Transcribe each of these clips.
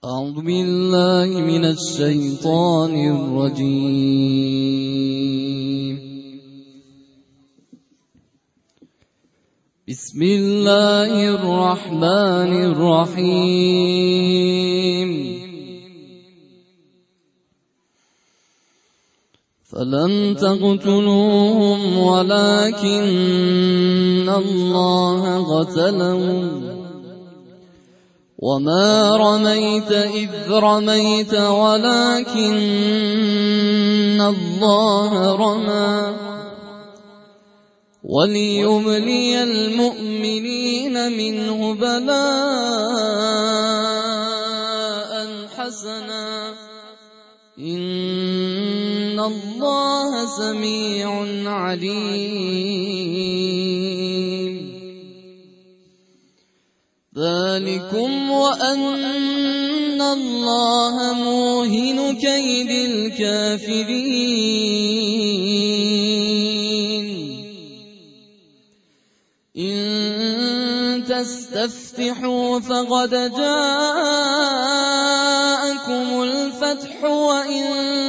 أعوذ بالله من الشيطان الرجيم. بسم الله الرحمن الرحيم. فلم تقتلوهم ولكن الله قتلهم وما رميت إذ رميت ولكن الله رمى وليبلي المؤمنين منه بلاء حسنا إن الله سميع عليم. ذلكم وأن الله موهن كيد الكافرين. إن تستفتحوا فقد جاءكم الفتح وإن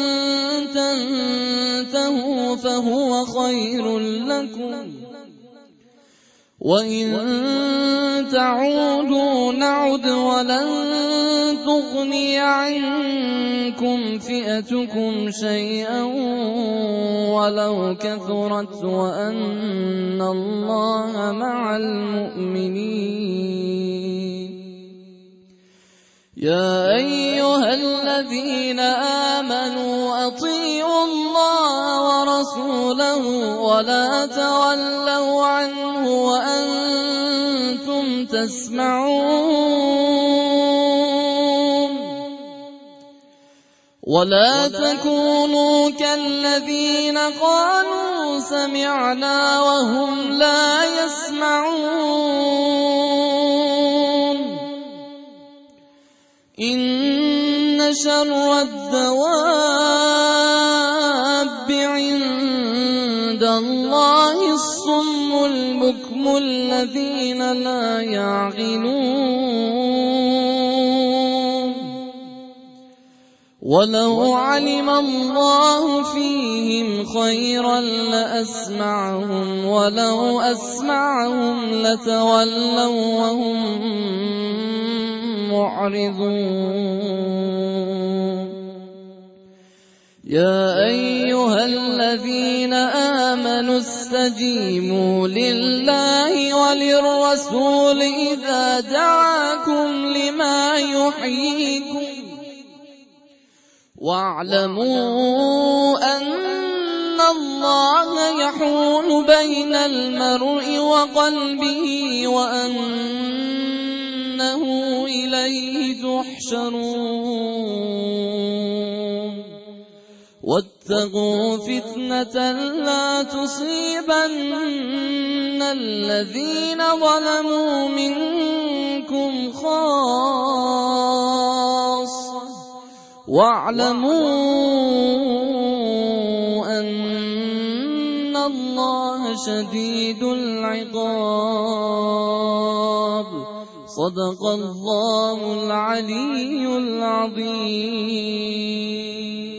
تنتهوا فهو خير لكم وإن تعودوا نعد ولن تغني عنكم فئتكم شيئا ولو كثرت وأن الله مع المؤمنين. يا أيها الذين آمنوا أطيعوا الله ورسوله ولا تولوا عنه وأنتم تسمعون. ولا تكونوا كالذين قالوا سمعنا وهم لا يسمعون. إن شر الدواب عند الله الصم البكم الذين لا يعقلون. ولو علم الله فيهم خيرا لأسمعهم ولو أسمعهم لتولوا وهم معرضون. يا أيها الذين آمنوا استجيبوا لله وللرسول إذا دعاكم لما يحييكم واعلموا أن الله يحول بين المرء وقلبه وأنه إليه تحشرون. واتقوا فتنة لا تصيبن الذين ظلموا منكم خاصة واعلموا أن الله شديد العقاب. صدق الله العلي العظيم.